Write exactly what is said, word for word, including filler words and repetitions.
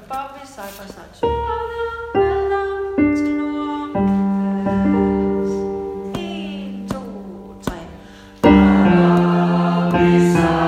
Bobby, side by side. Mellem til nord. En, to, tre. Bobby, side.